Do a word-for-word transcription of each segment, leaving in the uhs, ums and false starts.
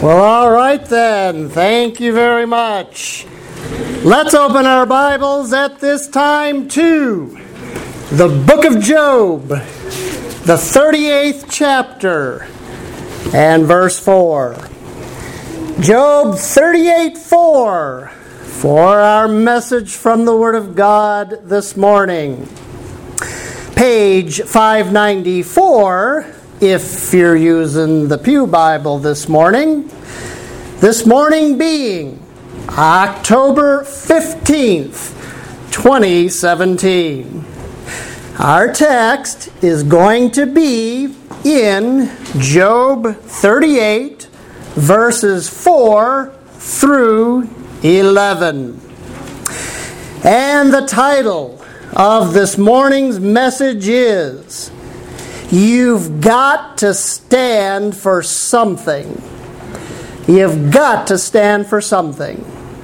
Well, all right then. Thank you very much. Let's open our Bibles at this time to the book of Job, the thirty-eighth chapter, and verse four. Job thirty-eight four for our message from the Word of God this morning. Page five ninety-four, if you're using the Pew Bible this morning. This morning being October fifteenth, twenty seventeen. Our text is going to be in Job thirty-eight, verses four through eleven. And the title of this morning's message is, You've Got to Stand for Something. You've got to stand for something.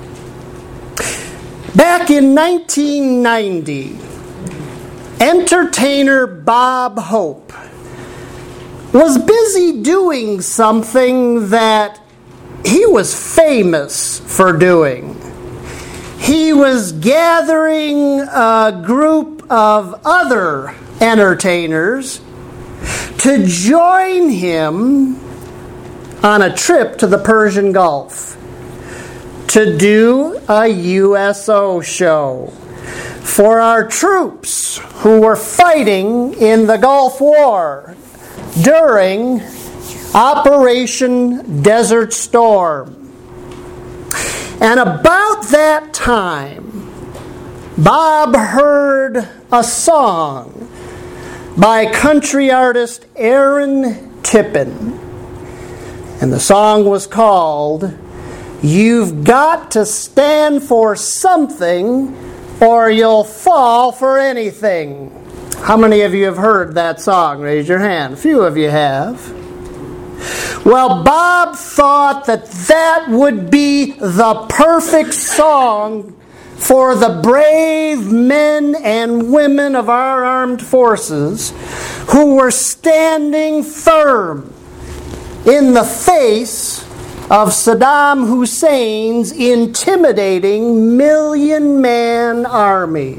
Back in nineteen ninety, entertainer Bob Hope was busy doing something that he was famous for doing. He was gathering a group of other entertainers to join him on a trip to the Persian Gulf to do a U S O show for our troops who were fighting in the Gulf War during Operation Desert Storm. And about that time, Bob heard a song by country artist Aaron Tippin. And the song was called, You've Got to Stand for Something or You'll Fall for Anything. How many of you have heard that song? Raise your hand. A few of you have. Well, Bob thought that that would be the perfect song for the brave men and women of our armed forces who were standing firm in the face of Saddam Hussein's intimidating million-man army.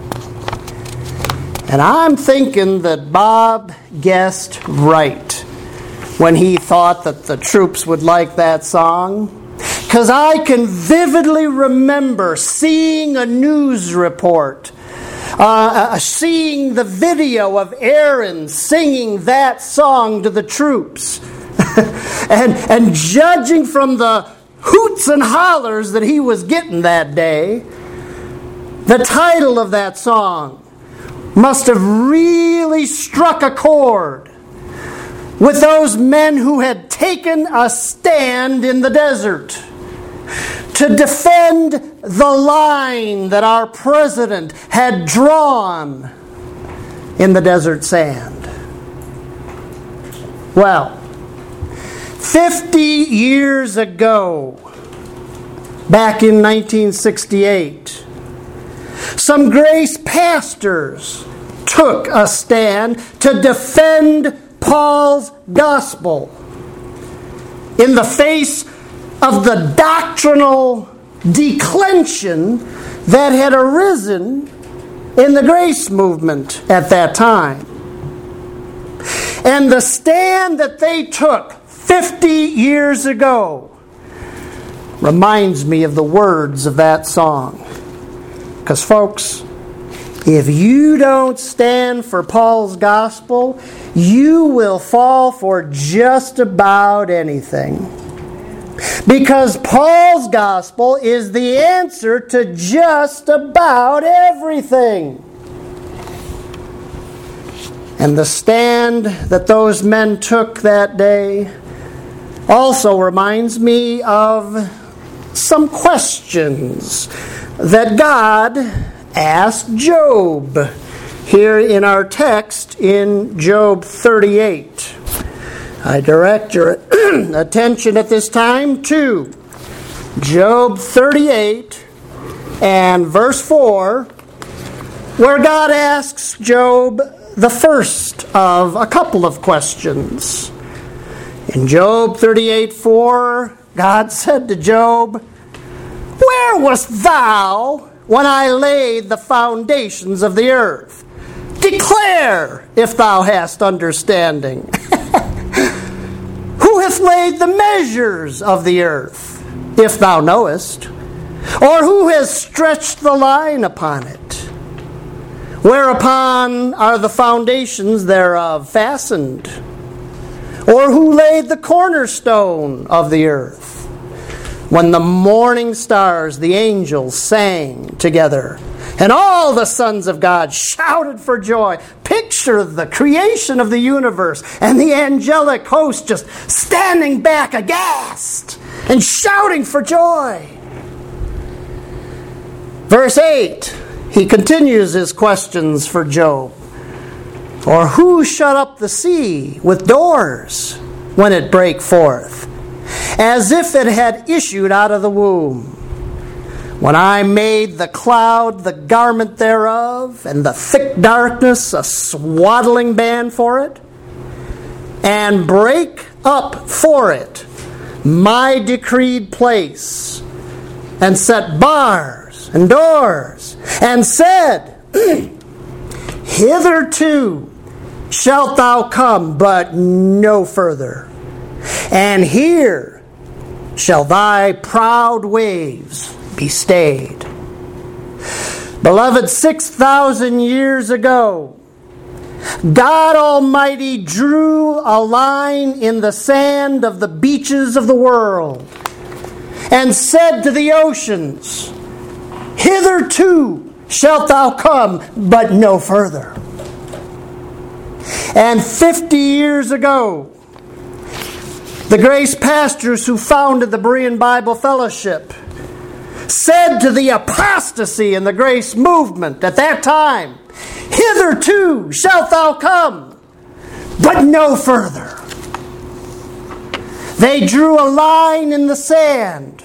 And I'm thinking that Bob guessed right when he thought that the troops would like that song. Because I can vividly remember seeing a news report, uh, uh, seeing the video of Aaron singing that song to the troops, and, and judging from the hoots and hollers that he was getting that day, the title of that song must have really struck a chord with those men who had taken a stand in the desert to defend the line that our president had drawn in the desert sand. Well, fifty years ago, back in nineteen sixty-eight, some Grace pastors took a stand to defend Paul's gospel in the face of the doctrinal declension that had arisen in the Grace movement at that time. And the stand that they took fifty years ago reminds me of the words of that song. Because, folks, if you don't stand for Paul's gospel, you will fall for just about anything. Because Paul's gospel is the answer to just about everything. And the stand that those men took that day also reminds me of some questions that God asked Job here in our text in Job thirty-eight. I direct your attention at this time to Job thirty-eight and verse four, where God asks Job the first of a couple of questions. In Job thirty-eight four, God said to Job, "Where wast thou when I laid the foundations of the earth? Declare if thou hast understanding. Who hath laid the measures of the earth, if thou knowest? Or who has stretched the line upon it? Whereupon are the foundations thereof fastened? Or who laid the cornerstone of the earth? When the morning stars, the angels, sang together, and all the sons of God shouted for joy." Picture the creation of the universe and the angelic host just standing back aghast and shouting for joy. Verse eight, he continues his questions for Job. "Or who shut up the sea with doors when it brake forth, as if it had issued out of the womb? When I made the cloud the garment thereof, and the thick darkness a swaddling band for it, and break up for it my decreed place, and set bars and doors, and said, Hitherto shalt thou come, but no further, and here shall thy proud waves be stayed." Beloved, six thousand years ago, God Almighty drew a line in the sand of the beaches of the world and said to the oceans, "Hitherto shalt thou come, but no further." And fifty years ago, the Grace pastors who founded the Berean Bible Fellowship said to the apostasy in the Grace movement at that time, "Hitherto shalt thou come, but no further." They drew a line in the sand.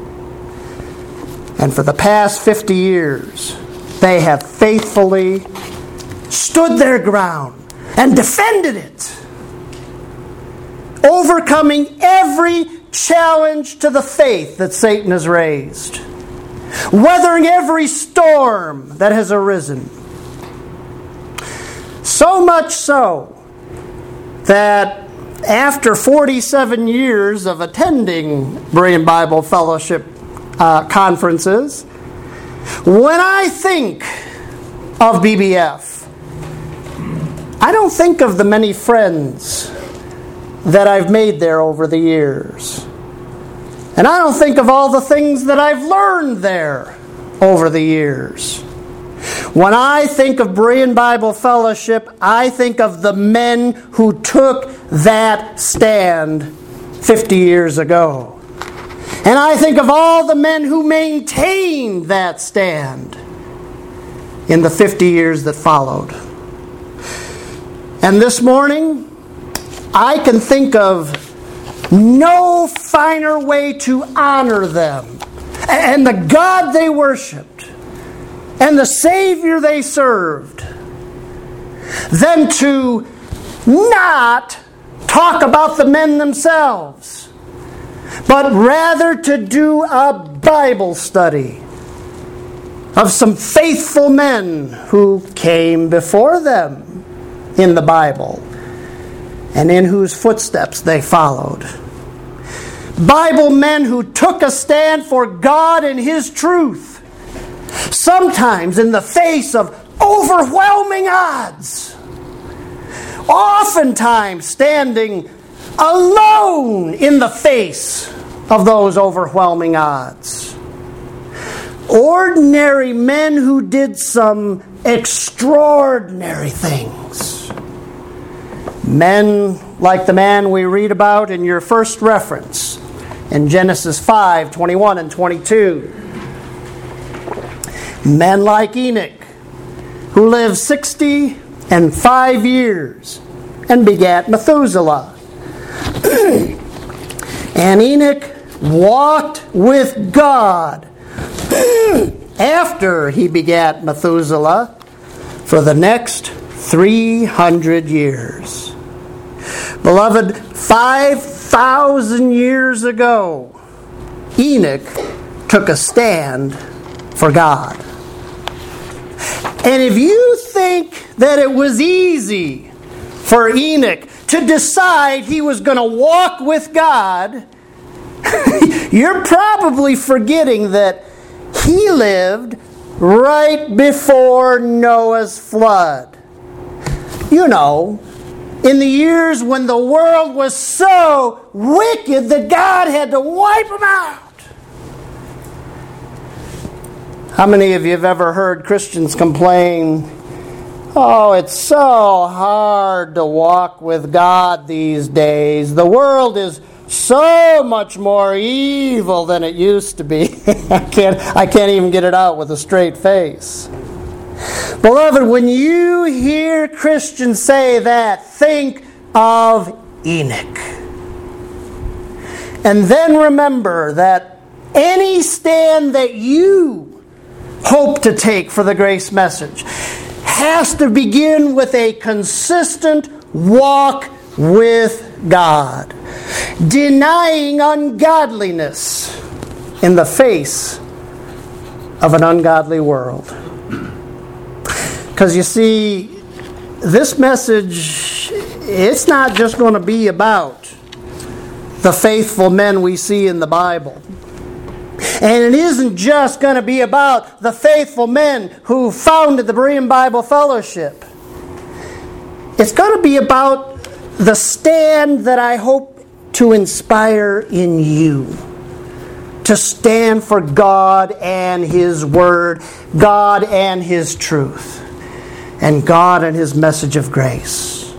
And for the past fifty years, they have faithfully stood their ground and defended it, overcoming every challenge to the faith that Satan has raised, weathering every storm that has arisen. So much so that after forty-seven years of attending Berean Bible Fellowship uh, conferences, when I think of B B F, I don't think of the many friends that I've made there over the years. And I don't think of all the things that I've learned there over the years. When I think of Berean Bible Fellowship, I think of the men who took that stand fifty years ago. And I think of all the men who maintained that stand in the fifty years that followed. And this morning, I can think of no finer way to honor them and the God they worshiped and the Savior they served than to not talk about the men themselves, but rather to do a Bible study of some faithful men who came before them in the Bible and in whose footsteps they followed. Bible men who took a stand for God and His truth, sometimes in the face of overwhelming odds, oftentimes standing alone in the face of those overwhelming odds. Ordinary men who did some extraordinary things. Men like the man we read about in your first reference in Genesis five, twenty-one and twenty-two. Men like Enoch, who lived sixty and five years and begat Methuselah. And Enoch walked with God after he begat Methuselah for the next three hundred years. Beloved, five thousand years ago, Enoch took a stand for God. And if you think that it was easy for Enoch to decide he was going to walk with God, you're probably forgetting that he lived right before Noah's flood. You know, in the years when the world was so wicked that God had to wipe them out. How many of you have ever heard Christians complain, oh, it's so hard to walk with God these days. The world is so much more evil than it used to be. I can't, I can't even get it out with a straight face. Beloved, when you hear Christians say that, think of Enoch. And then remember that any stand that you hope to take for the grace message has to begin with a consistent walk with God, denying ungodliness in the face of an ungodly world. Because you see, this message, it's not just going to be about the faithful men we see in the Bible. And it isn't just going to be about the faithful men who founded the Berean Bible Fellowship. It's going to be about the stand that I hope to inspire in you. To stand for God and His Word, God and His truth, and God and His message of grace.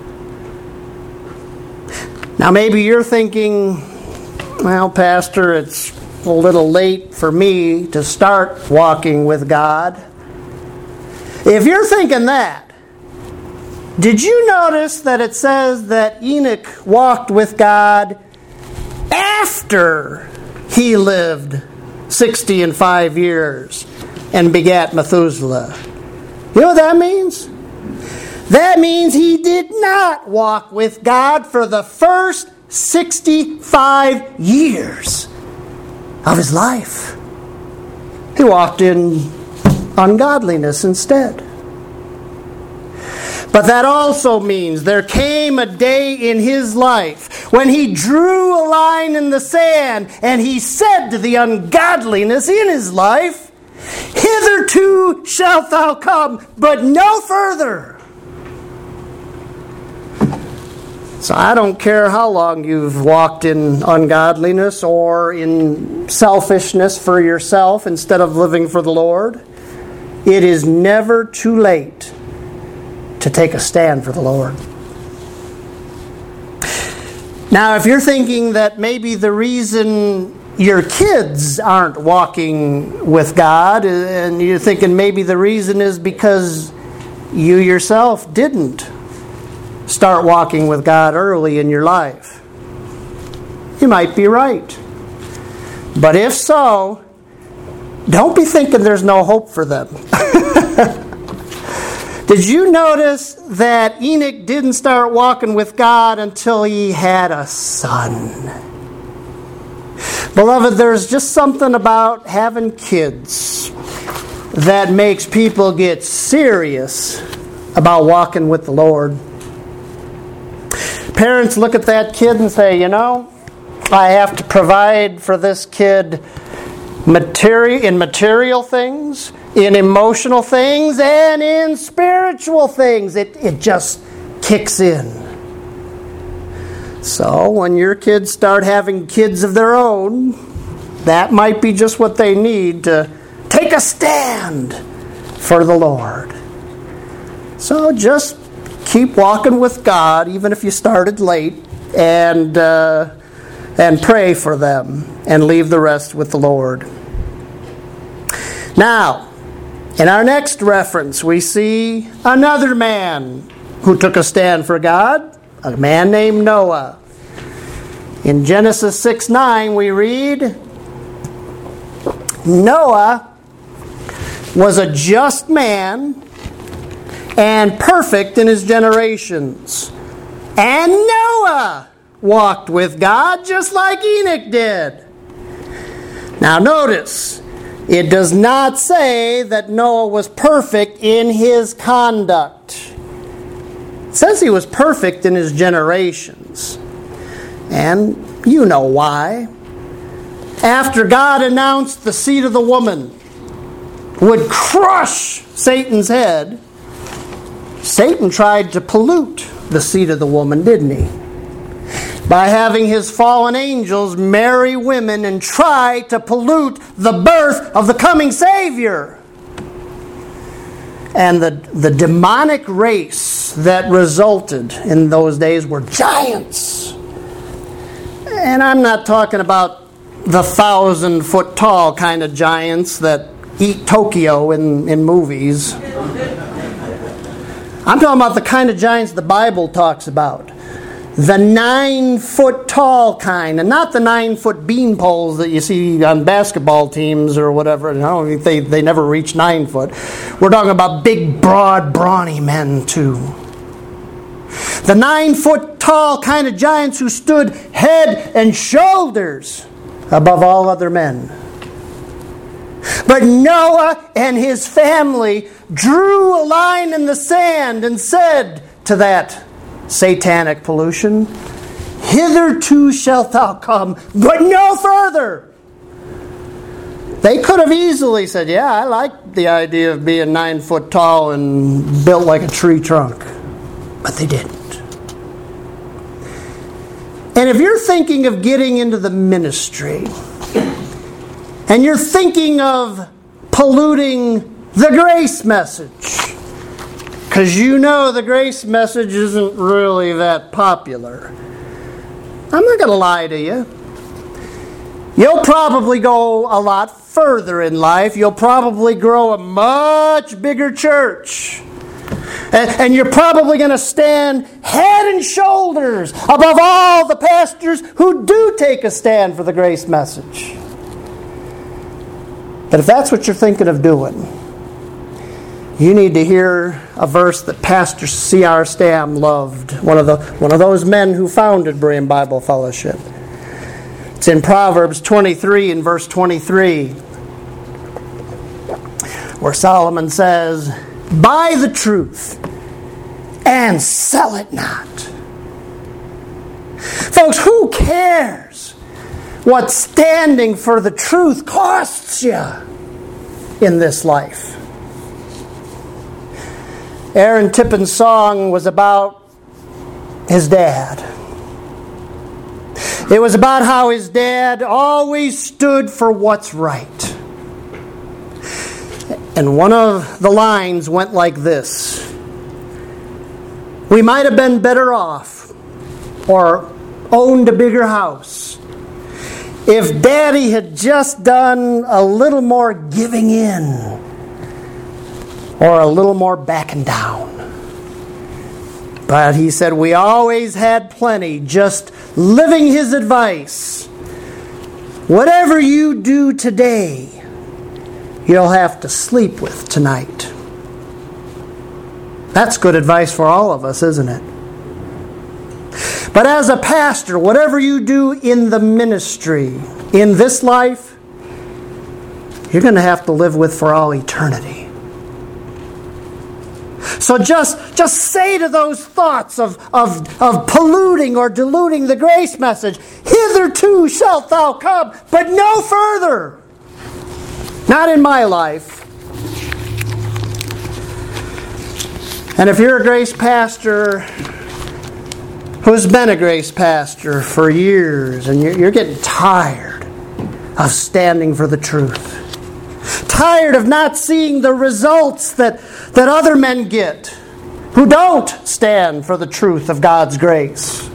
Now maybe you're thinking, well, Pastor, it's a little late for me to start walking with God. If you're thinking that, did you notice that it says that Enoch walked with God after he lived sixty and five years and begat Methuselah? You know what that means? That means he did not walk with God for the first sixty-five years of his life. He walked in ungodliness instead. But that also means there came a day in his life when he drew a line in the sand and he said to the ungodliness in his life, hitherto shalt thou come, but no further. So I don't care how long you've walked in ungodliness or in selfishness for yourself instead of living for the Lord. It is never too late to take a stand for the Lord. Now, if you're thinking that maybe the reason your kids aren't walking with God, and you're thinking maybe the reason is because you yourself didn't start walking with God early in your life, you might be right. But if so, don't be thinking there's no hope for them. Did you notice that Enoch didn't start walking with God until he had a son? Beloved, there's just something about having kids that makes people get serious about walking with the Lord. Parents look at that kid and say, you know, I have to provide for this kid materi- in material things, in emotional things, and in spiritual things. It, it just kicks in. So when your kids start having kids of their own, that might be just what they need to take a stand for the Lord. So just keep walking with God, even if you started late, and uh, and pray for them, and leave the rest with the Lord. Now, in our next reference, we see another man who took a stand for God, a man named Noah. In Genesis six nine, we read, Noah was a just man and perfect in his generations. And Noah walked with God just like Enoch did. Now notice, it does not say that Noah was perfect in his conduct. It says he was perfect in his generations. And you know why. After God announced the seed of the woman would crush Satan's head, Satan tried to pollute the seed of the woman, didn't he? By having his fallen angels marry women and try to pollute the birth of the coming Savior. And the, the demonic race that resulted in those days were giants. And I'm not talking about the thousand foot tall kind of giants that eat Tokyo in, in movies. I'm talking about the kind of giants the Bible talks about. The nine foot tall kind, and not the nine foot bean poles that you see on basketball teams or whatever. No, they, they never reach nine foot. We're talking about big, broad, brawny men too. The nine foot tall kind of giants who stood head and shoulders above all other men. But Noah and his family drew a line in the sand and said to that satanic pollution, "Hitherto shalt thou come, but no further." They could have easily said, "Yeah, I like the idea of being nine foot tall and built like a tree trunk." But they didn't. And if you're thinking of getting into the ministry, and you're thinking of polluting the grace message, because you know the grace message isn't really that popular, I'm not going to lie to you. You'll probably go a lot further in life. You'll probably grow a much bigger church. And, and you're probably going to stand head and shoulders above all the pastors who do take a stand for the grace message. But if that's what you're thinking of doing, you need to hear a verse that Pastor C R Stam loved, one of the one of those men who founded Berean Bible Fellowship. It's in Proverbs twenty-three and verse twenty-three, where Solomon says, "Buy the truth and sell it not." Folks, who cares what standing for the truth costs you in this life? Aaron Tippin's song was about his dad. It was about how his dad always stood for what's right. And one of the lines went like this: "We might have been better off or owned a bigger house if Daddy had just done a little more giving in or a little more backing down." But he said, "We always had plenty, just living his advice. Whatever you do today, you'll have to sleep with tonight." That's good advice for all of us, isn't it? But as a pastor, whatever you do in the ministry, in this life, you're going to have to live with for all eternity. So just, just say to those thoughts of, of, of polluting or diluting the grace message, "Hitherto shalt thou come, but no further." Not in my life. And if you're a grace pastor who's been a grace pastor for years and you're, you're getting tired of standing for the truth, tired of not seeing the results that, that other men get who don't stand for the truth of God's grace,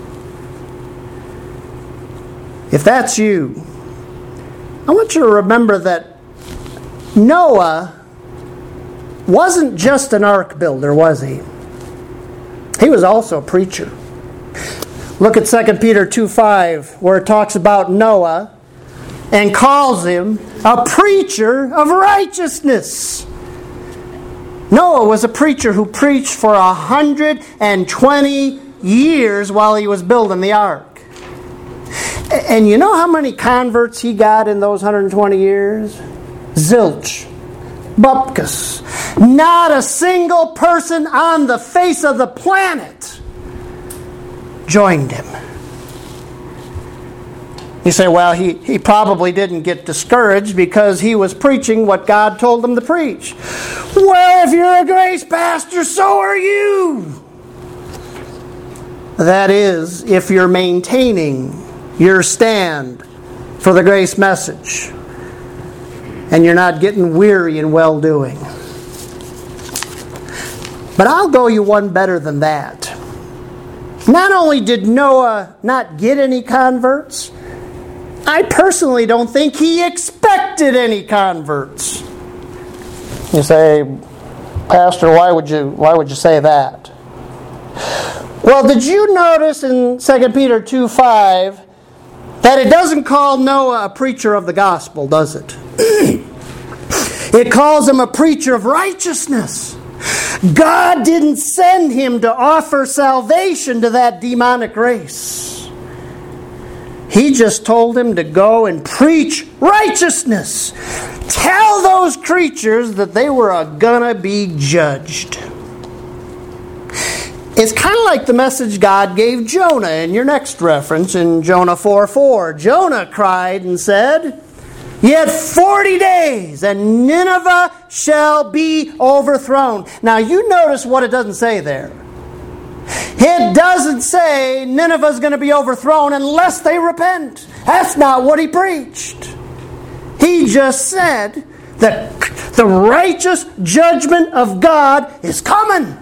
if that's you, I want you to remember that Noah wasn't just an ark builder, was he? He was also a preacher. Look at Second Peter two five, where it talks about Noah and calls him a preacher of righteousness. Noah was a preacher who preached for one hundred twenty years while he was building the ark. And you know how many converts he got in those one hundred twenty years? Zilch. Bupkis. Not a single person on the face of the planet joined him. You say, well, he, he probably didn't get discouraged because he was preaching what God told him to preach. Well, if you're a grace pastor, so are you. That is, if you're maintaining your stand for the grace message and you're not getting weary in well-doing. But I'll go you one better than that. Not only did Noah not get any converts, I personally don't think he expected any converts. You say, Pastor, why would you why would you say that? Well, did you notice in Second Peter two five that it doesn't call Noah a preacher of the gospel, does it? It calls him a preacher of righteousness. God didn't send him to offer salvation to that demonic race. He just told him to go and preach righteousness. Tell those creatures that they were gonna be judged. It's kind of like the message God gave Jonah in your next reference in Jonah four four. Jonah cried and said, yet forty days and Nineveh shall be overthrown. Now you notice what it doesn't say there. It doesn't say Nineveh's going to be overthrown unless they repent. That's not what he preached. He just said that the righteous judgment of God is coming.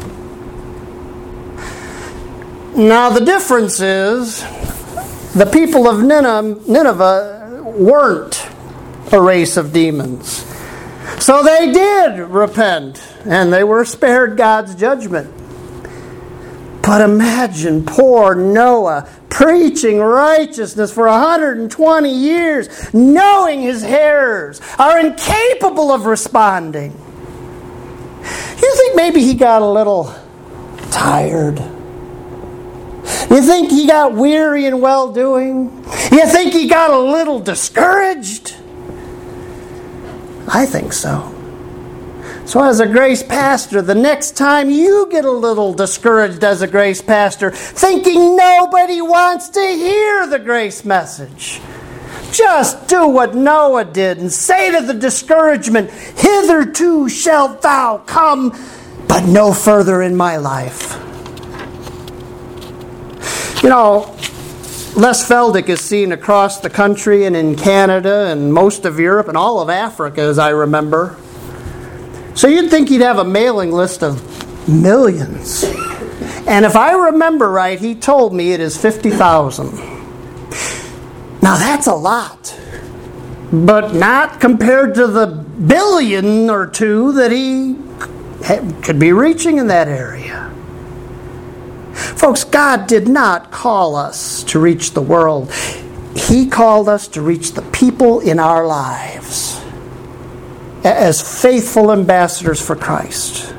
Now the difference is the people of Nineveh weren't a race of demons. So they did repent and they were spared God's judgment. But imagine poor Noah preaching righteousness for one hundred twenty years, knowing his hearers are incapable of responding. You think maybe he got a little tired? You think he got weary in well-doing? You think he got a little discouraged? I think so. So as a grace pastor, the next time you get a little discouraged as a grace pastor, thinking nobody wants to hear the grace message, just do what Noah did and say to the discouragement, hitherto shalt thou come, but no further in my life. You know, Les Feldick is seen across the country and in Canada and most of Europe and all of Africa, as I remember. So you'd think he'd have a mailing list of millions. And if I remember right, he told me it is fifty thousand. Now that's a lot. But not compared to the billion or two that he could be reaching in that area. Folks, God did not call us to reach the world. He called us to reach the people in our lives as faithful ambassadors for Christ.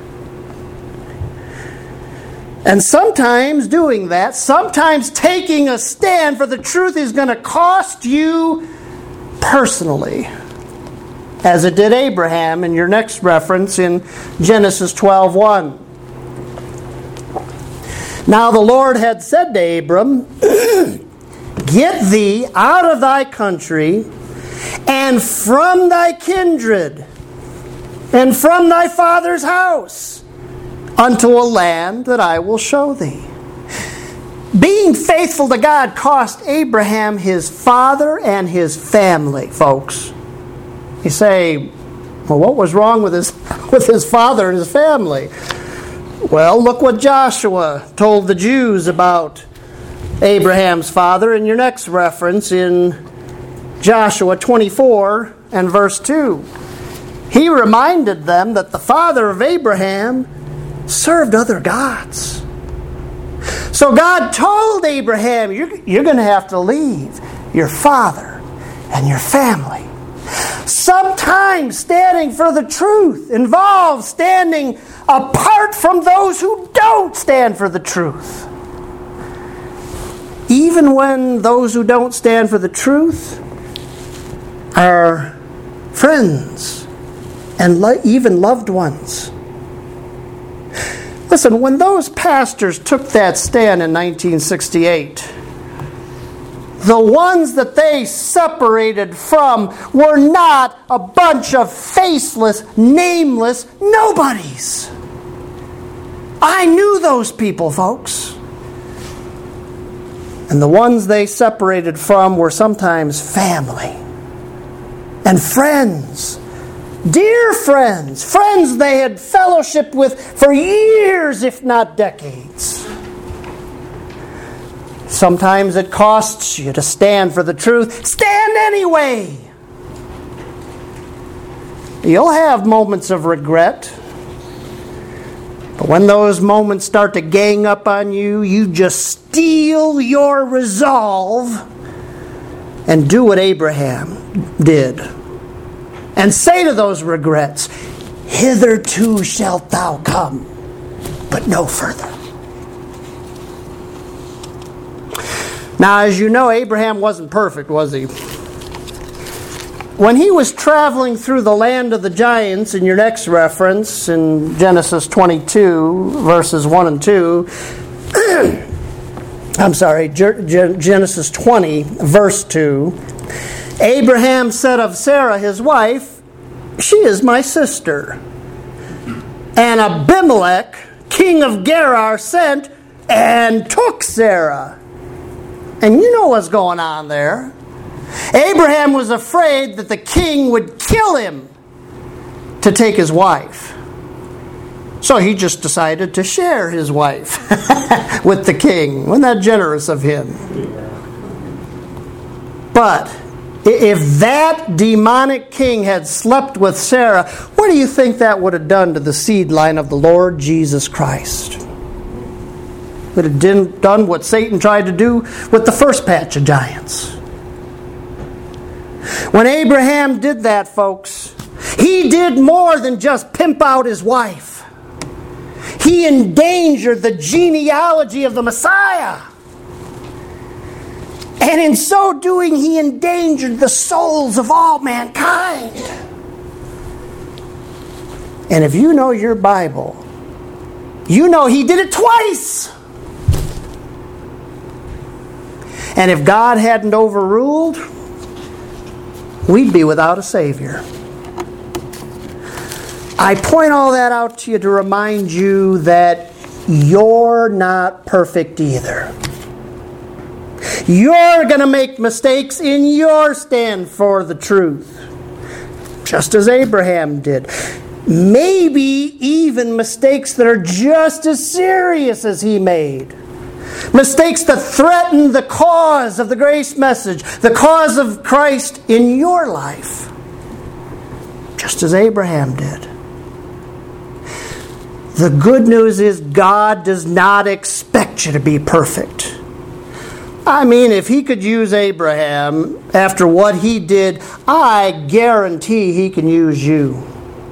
And sometimes doing that, sometimes taking a stand for the truth is going to cost you personally, as it did Abraham in your next reference in Genesis twelve one. Now the Lord had said to Abram, get thee out of thy country and from thy kindred and from thy father's house unto a land that I will show thee. Being faithful to God cost Abraham his father and his family, folks. You say, well, what was wrong with his, with his father and his family? Well, look what Joshua told the Jews about Abraham's father in your next reference in Joshua twenty-four and verse two. He reminded them that the father of Abraham served other gods. So God told Abraham, you're, you're going to have to leave your father and your family. Sometimes standing for the truth involves standing apart from those who don't stand for the truth. even when those who don't stand for the truth are friends and lo- even loved ones. Listen, when those pastors took that stand in nineteen sixty-eight, the ones that they separated from were not a bunch of faceless, nameless nobodies. I knew those people, folks. And the ones they separated from were sometimes family and friends. Dear friends. Friends they had fellowshiped with for years, if not decades. Sometimes it costs you to stand for the truth. Stand anyway. You'll have moments of regret. But when those moments start to gang up on you, you just steel your resolve and do what Abraham did. And say to those regrets, hitherto shalt thou come, but no further. Now, as you know, Abraham wasn't perfect, was he? When he was traveling through the land of the giants, in your next reference, in Genesis twenty-two, verses one and two, I'm sorry, Genesis twenty, verse two, Abraham said of Sarah, his wife, she is my sister. And Abimelech, king of Gerar, sent and took Sarah. And you know what's going on there. Abraham was afraid that the king would kill him to take his wife. So he just decided to share his wife with the king. Wasn't that generous of him? But if that demonic king had slept with Sarah, what do you think that would have done to the seed line of the Lord Jesus Christ? Would have done what Satan tried to do with the first batch of giants. When Abraham did that, folks, he did more than just pimp out his wife. He endangered the genealogy of the Messiah. And in so doing, he endangered the souls of all mankind. And if you know your Bible, you know he did it twice. And if God hadn't overruled, we'd be without a Savior. I point all that out to you to remind you that you're not perfect either. You're going to make mistakes in your stand for the truth, just as Abraham did. Maybe even mistakes that are just as serious as he made. Mistakes that threaten the cause of the grace message, the cause of Christ in your life, just as Abraham did. The good news is God does not expect you to be perfect. I mean, if he could use Abraham after what he did, I guarantee he can use you.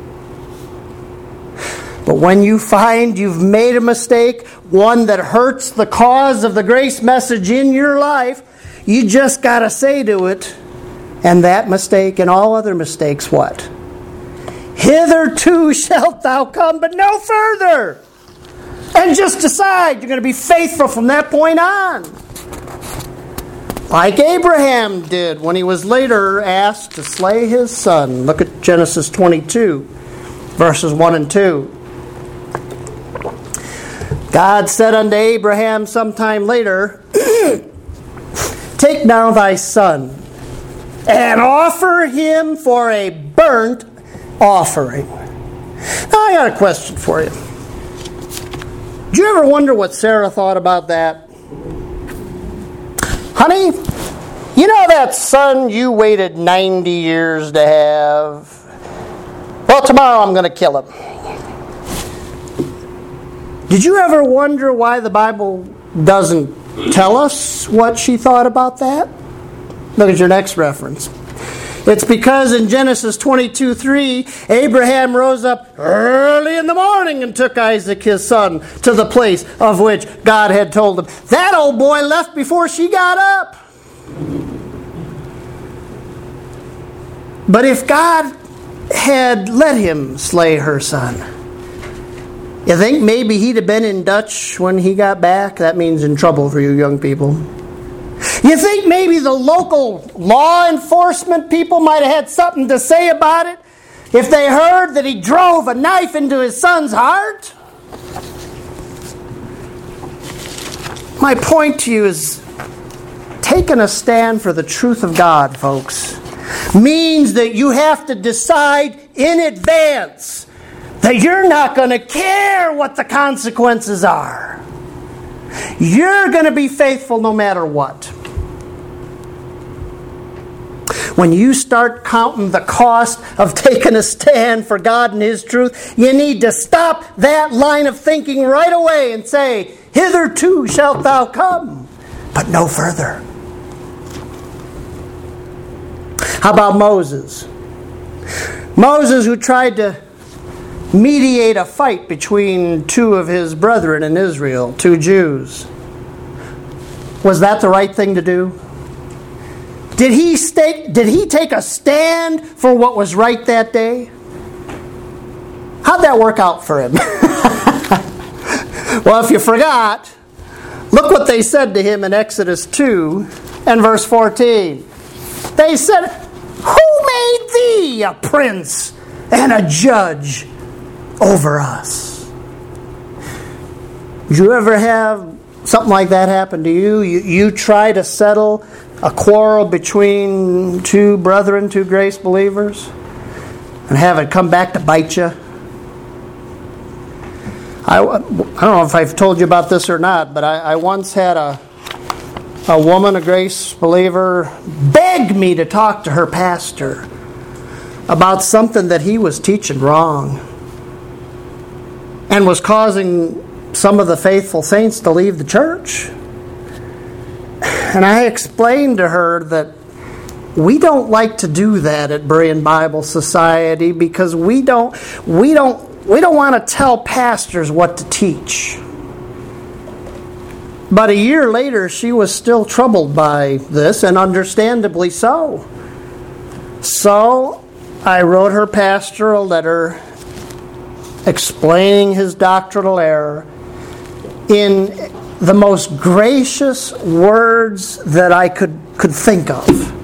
But when you find you've made a mistake, one that hurts the cause of the grace message in your life, you just got to say to it, and that mistake and all other mistakes, what? Hitherto shalt thou come, but no further. And just decide you're going to be faithful from that point on. Like Abraham did when he was later asked to slay his son. Look at Genesis twenty-two, verses one and two. God said unto Abraham sometime later, take now thy son, and offer him for a burnt offering. Now I got a question for you. Did you ever wonder what Sarah thought about that? Honey, you know that son you waited ninety years to have? Well, tomorrow I'm going to kill him. Did you ever wonder why the Bible doesn't tell us what she thought about that? Look at your next reference. It's because in Genesis twenty-two three, Abraham rose up early in the morning and took Isaac his son to the place of which God had told him. That old boy left before she got up. But if God had let him slay her son, you think maybe he'd have been in Dutch when he got back? That means in trouble for you young people. You think maybe the local law enforcement people might have had something to say about it if they heard that he drove a knife into his son's heart? My point to you is taking a stand for the truth of God, folks, means that you have to decide in advance that you're not going to care what the consequences are. You're going to be faithful no matter what. When you start counting the cost of taking a stand for God and His truth, you need to stop that line of thinking right away and say, hitherto shalt thou come, but no further. How about Moses? Moses, who tried to mediate a fight between two of his brethren in Israel, two Jews. Was that the right thing to do? Did he stake, did he take a stand for what was right that day? How'd that work out for him? Well, if you forgot, look what they said to him in Exodus two and verse fourteen. They said, "Who made thee a prince and a judge over us?" Did you ever have something like that happen to you? You, you try to settle a quarrel between two brethren, two grace believers, and have it come back to bite you? I, I don't know if I've told you about this or not, but I, I once had a a woman, a grace believer, beg me to talk to her pastor about something that he was teaching wrong and was causing some of the faithful saints to leave the church. And I explained to her that we don't like to do that at Berean Bible Society because we don't we don't we don't want to tell pastors what to teach. But a year later, she was still troubled by this, and understandably so. So I wrote her pastor a letter explaining his doctrinal error in the most gracious words that I could, could think of.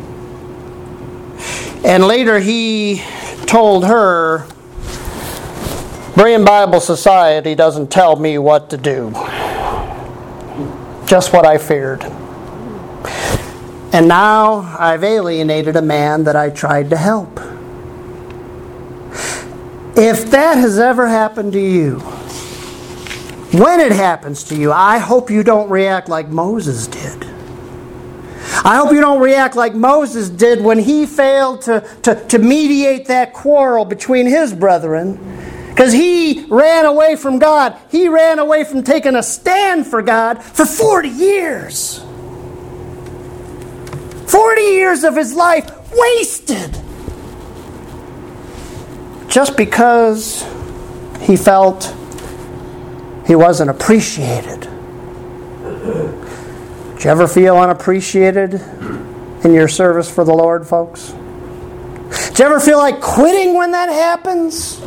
And later he told her, Berean Bible Society doesn't tell me what to do. Just what I feared. And now I've alienated a man that I tried to help. If that has ever happened to you, when it happens to you, I hope you don't react like Moses did. I hope you don't react like Moses did when he failed to, to, to mediate that quarrel between his brethren. Because he ran away from God. He ran away from taking a stand for God for forty years. forty years of his life wasted. Just because he felt he wasn't appreciated. Did you ever feel unappreciated in your service for the Lord, folks? Did you ever feel like quitting when that happens?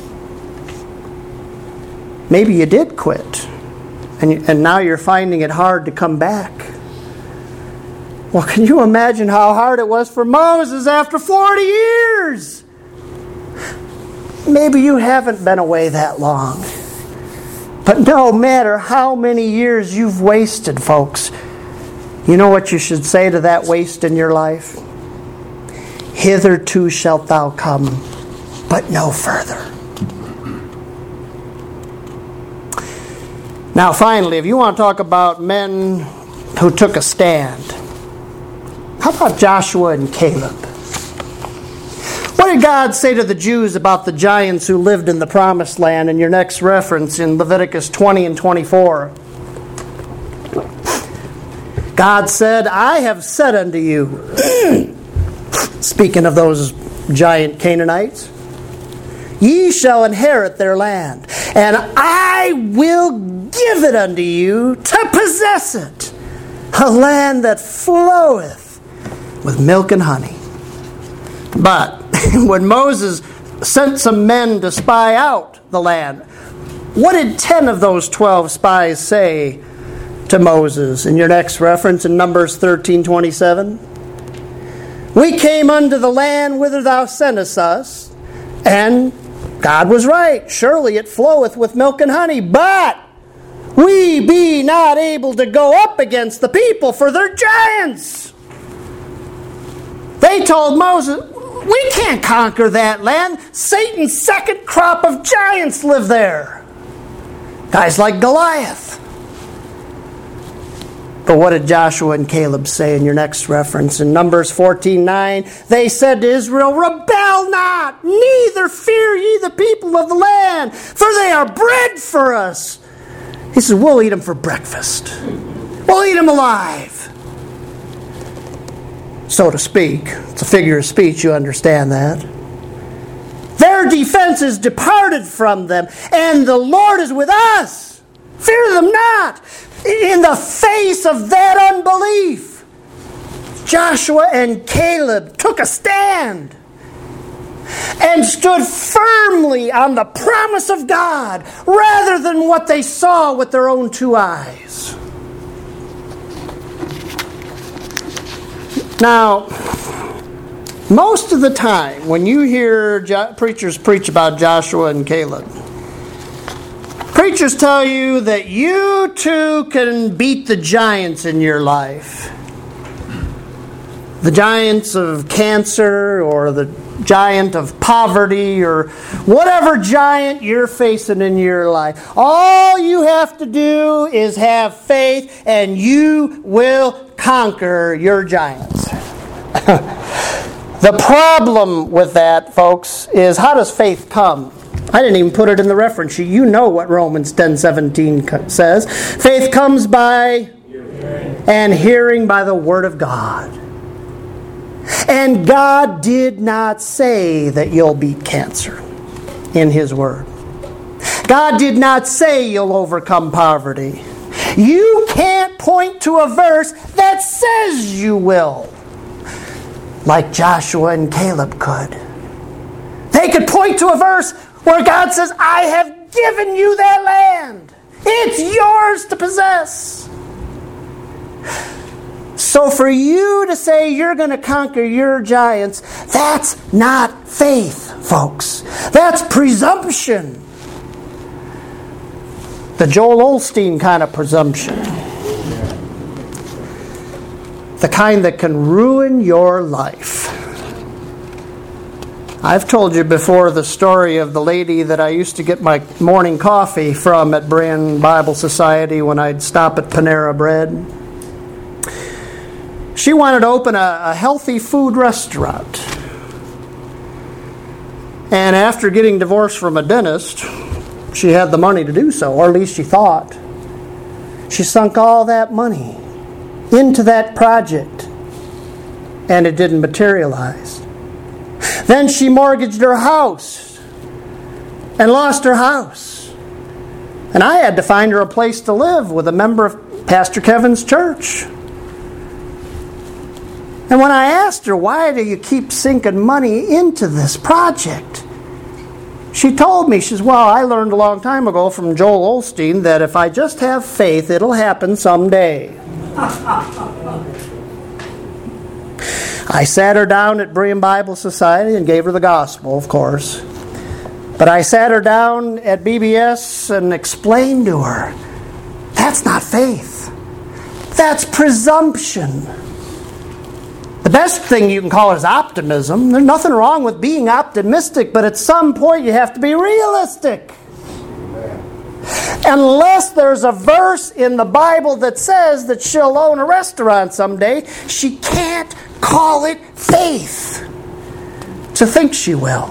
Maybe you did quit, and, you, and now you're finding it hard to come back. Well, can you imagine how hard it was for Moses after forty years? Maybe you haven't been away that long. But no matter how many years you've wasted, folks, you know what you should say to that waste in your life? Hitherto shalt thou come, but no further. Now, finally, if you want to talk about men who took a stand, how about Joshua and Caleb? What did God say to the Jews about the giants who lived in the Promised Land in your next reference in Leviticus twenty and twenty-four? God said, I have said unto you, Speaking of those giant Canaanites, ye shall inherit their land, and I will give it unto you to possess it, a land that floweth with milk and honey. But when Moses sent some men to spy out the land, what did ten of those twelve spies say to Moses? In your next reference in Numbers thirteen twenty-seven, we came unto the land whither thou sentest us, and God was right. Surely it floweth with milk and honey, but we be not able to go up against the people, for they're giants. They told Moses, we can't conquer that land. Satan's second crop of giants live there. Guys like Goliath. But what did Joshua and Caleb say in your next reference? In Numbers fourteen nine, they said to Israel, rebel not, neither fear ye the people of the land, for they are bread for us. He says, we'll eat them for breakfast. We'll eat them alive. So to speak. It's a figure of speech, you understand that. Their defense is departed from them, and the Lord is with us. Fear them not. In the face of that unbelief, Joshua and Caleb took a stand and stood firmly on the promise of God rather than what they saw with their own two eyes. Now, most of the time when you hear jo- preachers preach about Joshua and Caleb, preachers tell you that you too can beat the giants in your life. The giants of cancer or the giant of poverty or whatever giant you're facing in your life. All you have to do is have faith and you will conquer your giants. The problem with that, folks, is how does faith come? I didn't even put it in the reference sheet. You know what Romans ten seventeen says. Faith comes by and hearing by the Word of God. And God did not say that you'll beat cancer in His Word. God did not say you'll overcome poverty. You can't point to a verse that says you will, like Joshua and Caleb could. They could point to a verse where God says, I have given you that land. It's yours to possess. So for you to say you're going to conquer your giants, that's not faith, folks. That's presumption. The Joel Osteen kind of presumption. The kind that can ruin your life. I've told you before the story of the lady that I used to get my morning coffee from at Berean Bible Society when I'd stop at Panera Bread. She wanted to open a, a healthy food restaurant. And after getting divorced from a dentist, she had the money to do so, or at least she thought. She sunk all that money into that project, and it didn't materialize. Then she mortgaged her house and lost her house. And I had to find her a place to live with a member of Pastor Kevin's church. And when I asked her, why do you keep sinking money into this project? She told me, she says, well, I learned a long time ago from Joel Osteen that if I just have faith, it'll happen someday. I sat her down at Berean Bible Society and gave her the gospel, of course. But I sat her down at B B S and explained to her, that's not faith. That's presumption. The best thing you can call it is optimism. There's nothing wrong with being optimistic, but at some point you have to be realistic. Unless there's a verse in the Bible that says that she'll own a restaurant someday, she can't call it faith to think she will.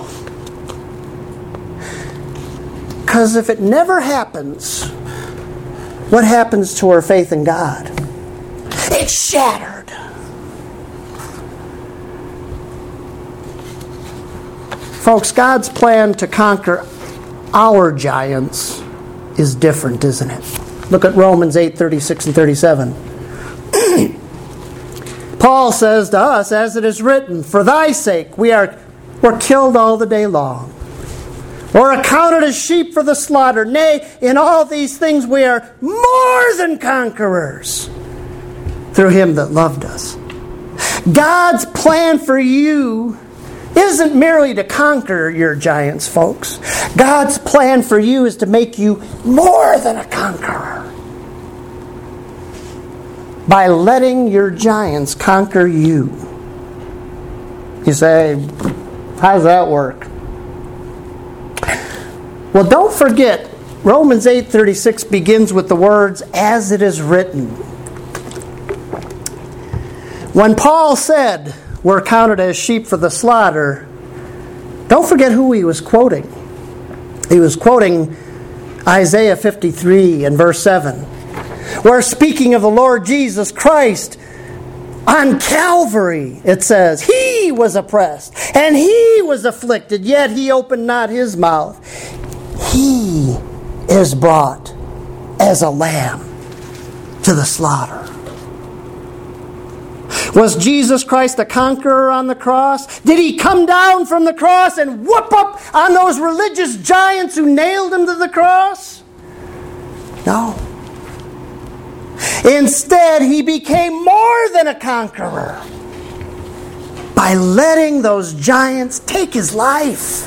Because if it never happens, what happens to her faith in God? It's shattered. Folks, God's plan to conquer our giants is different, isn't it? Look at Romans eight, thirty-six and thirty-seven. Paul says to us, as it is written, for thy sake we are we're killed all the day long, or accounted as sheep for the slaughter. Nay, in all these things we are more than conquerors through him that loved us. God's plan for you isn't merely to conquer your giants, folks. God's plan for you is to make you more than a conqueror by letting your giants conquer you. You say, how does that work? Well, don't forget, Romans eight thirty-six begins with the words, as it is written. When Paul said, we're counted as sheep for the slaughter, don't forget who he was quoting. He was quoting Isaiah fifty-three and verse seven, where speaking of the Lord Jesus Christ, on Calvary, it says, he was oppressed and he was afflicted, yet he opened not his mouth. He is brought as a lamb to the slaughter. Was Jesus Christ a conqueror on the cross? Did he come down from the cross and whoop up on those religious giants who nailed him to the cross? No. Instead, he became more than a conqueror by letting those giants take his life.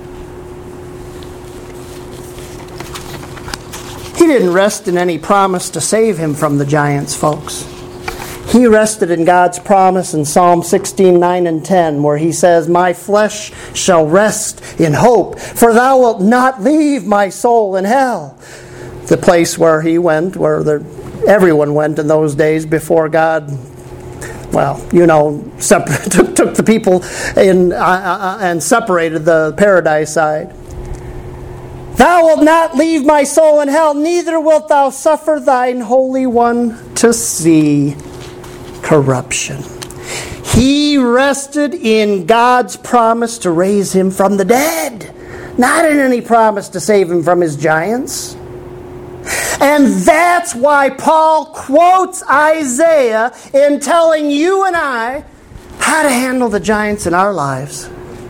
He didn't rest in any promise to save him from the giants, folks. He rested in God's promise in Psalm sixteen, nine and ten, where he says, my flesh shall rest in hope, for thou wilt not leave my soul in hell. The place where he went, where the, everyone went in those days before God, well, you know, separ- took, took the people in uh, uh, and separated the paradise side. Thou wilt not leave my soul in hell, neither wilt thou suffer thine Holy One to see corruption. He rested in God's promise to raise him from the dead, not in any promise to save him from his giants. And that's why Paul quotes Isaiah in telling you and I how to handle the giants in our lives.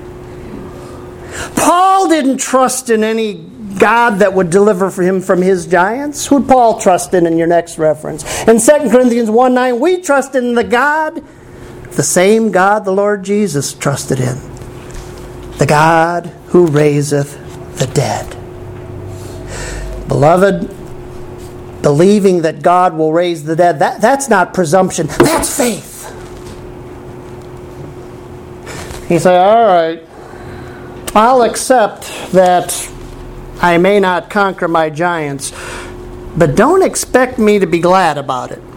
Paul didn't trust in any God that would deliver for him from his giants. Who'd Paul trust in in your next reference? In Second Corinthians one nine, we trust in the God, the same God the Lord Jesus trusted in. The God who raiseth the dead. Beloved, believing that God will raise the dead, that, that's not presumption, that's faith. You say, all right, I'll accept that I may not conquer my giants, but don't expect me to be glad about it.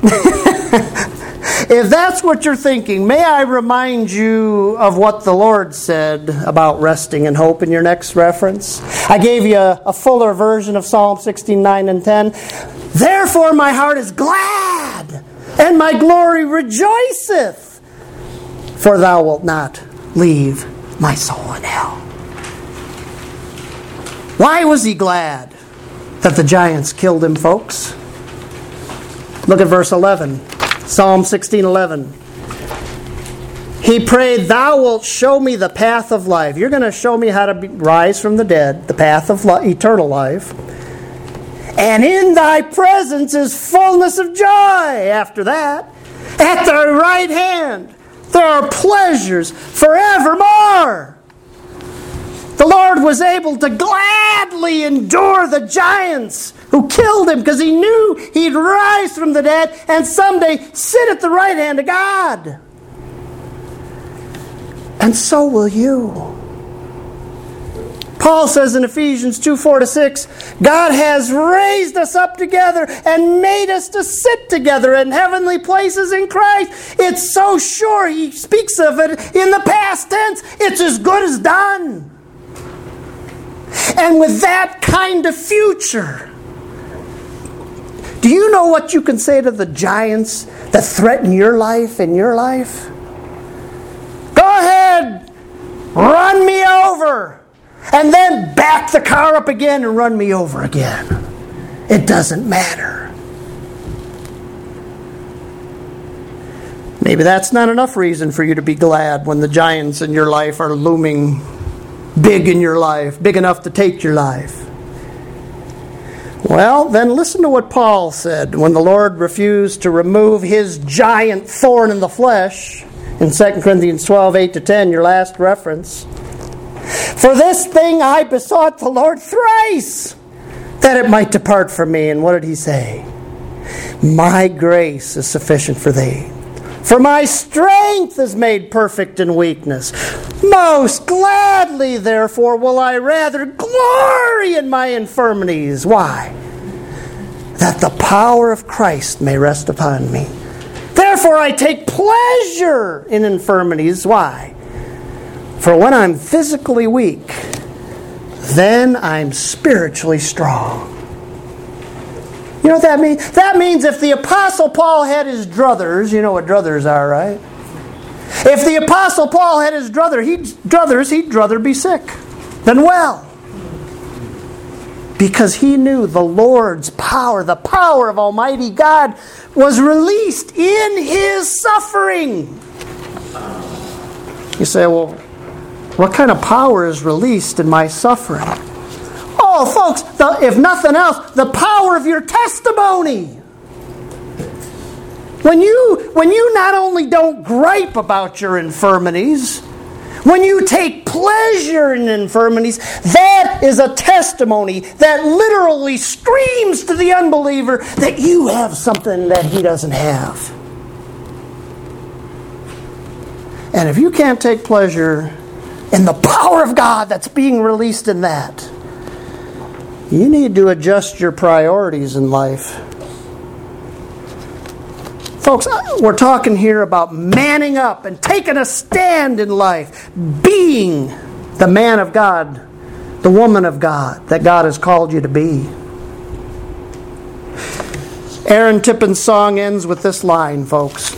If that's what you're thinking, may I remind you of what the Lord said about resting in hope in your next reference? I gave you a, a fuller version of Psalm sixteen, nine and ten. Therefore my heart is glad, and my glory rejoiceth, for thou wilt not leave my soul in hell. Why was he glad that the giants killed him, folks? Look at verse eleven. Psalm sixteen eleven. He prayed, thou wilt show me the path of life. You're going to show me how to be, rise from the dead, the path of li- eternal life. And in thy presence is fullness of joy. After that, at thy right hand there are pleasures forevermore. The Lord was able to gladly endure the giants who killed him because he knew he'd rise from the dead and someday sit at the right hand of God. And so will you. Paul says in Ephesians two, four to six, God has raised us up together and made us to sit together in heavenly places in Christ. It's so sure he speaks of it in the past tense. It's as good as done. And with that kind of future, do you know what you can say to the giants that threaten your life and your life? Go ahead, run me over. back the car up again and run me over again. It doesn't matter. Maybe that's not enough reason for you to be glad when the giants in your life are looming big in your life, big enough to take your life. Well, then listen to what Paul said when the Lord refused to remove his giant thorn in the flesh in Second Corinthians twelve, eight to ten, your last reference. For this thing I besought the Lord thrice, that it might depart from me. And what did he say? My grace is sufficient for thee. For my strength is made perfect in weakness. Most gladly, therefore, will I rather glory in my infirmities. Why? That the power of Christ may rest upon me. Therefore, I take pleasure in infirmities. Why? For when I'm physically weak, then I'm spiritually strong. You know what that means? That means if the Apostle Paul had his druthers, you know what druthers are, right? If the Apostle Paul had his druther, he'd, druthers, he'd druther be sick than well. Because he knew the Lord's power, the power of Almighty God, was released in his suffering. You say, well, what kind of power is released in my suffering? Oh, folks, the, if nothing else, the power of your testimony. When you, when you not only don't gripe about your infirmities, when you take pleasure in infirmities, that is a testimony that literally screams to the unbeliever that you have something that he doesn't have. And if you can't take pleasure in the power of God that's being released in that, you need to adjust your priorities in life. Folks, we're talking here about manning up and taking a stand in life, being the man of God, the woman of God that God has called you to be. Aaron Tippin's song ends with this line, folks.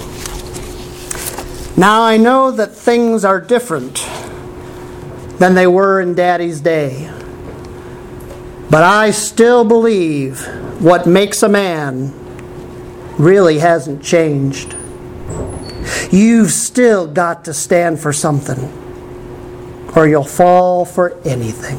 Now I know that things are different than they were in Daddy's day. But I still believe what makes a man really hasn't changed. You've still got to stand for something, or you'll fall for anything.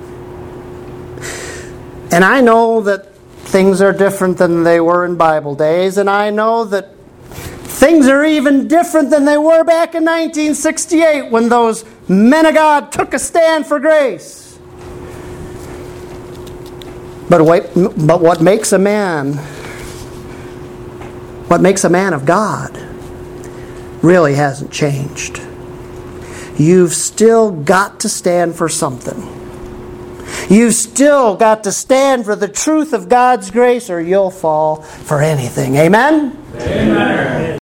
And I know that things are different than they were in Bible days, and I know that things are even different than they were back in nineteen sixty-eight when those men of God took a stand for grace. But what, but what makes a man, what makes a man of God really hasn't changed. You've still got to stand for something. You've still got to stand for the truth of God's grace, or you'll fall for anything. Amen? Amen.